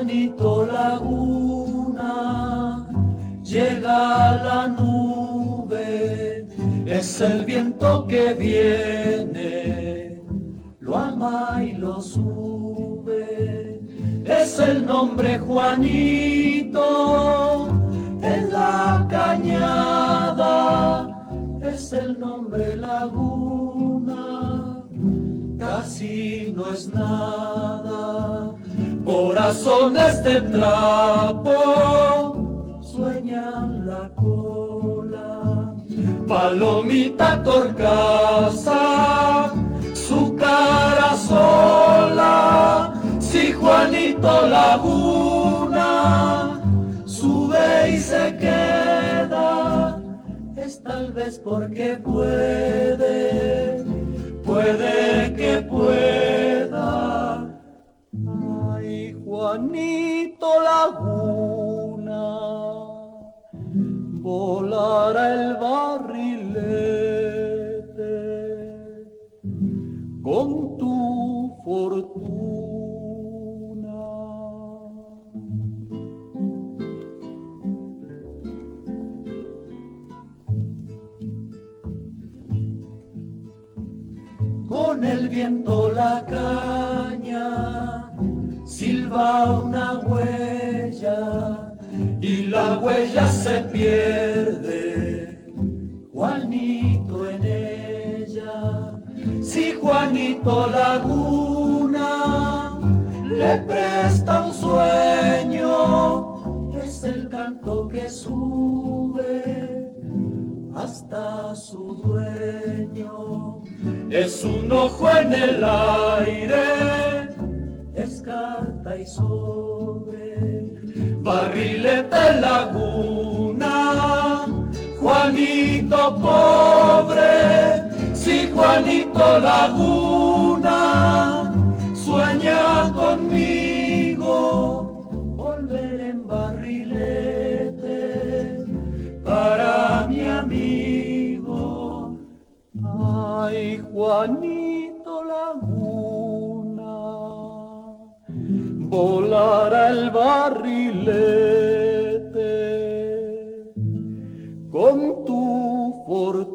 Juanito Laguna llega a la nube, es el viento que viene, lo ama y lo sube, es el nombre Juanito en la cañada, es el nombre Laguna, casi no es nada. Corazones de trapo sueñan la cola, palomita torcaza, su cara sola. Si Juanito Laguna sube y se queda, es tal vez porque puede que pueda. Ay, Juanito Laguna, volará el barrilete con tu fortuna. Con el viento la caña silba una huella y la huella se pierde, Juanito en ella. Si Juanito Laguna le presta un sueño, es el canto que sube hasta su dueño. Es un ojo en el aire, es carta y sobre, barrilete Laguna, Juanito pobre. Si Juanito Laguna sueña conmigo, volver en barrilete para mi amigo. Ay, Juanito Laguna, volará el barrilete con tu fortuna.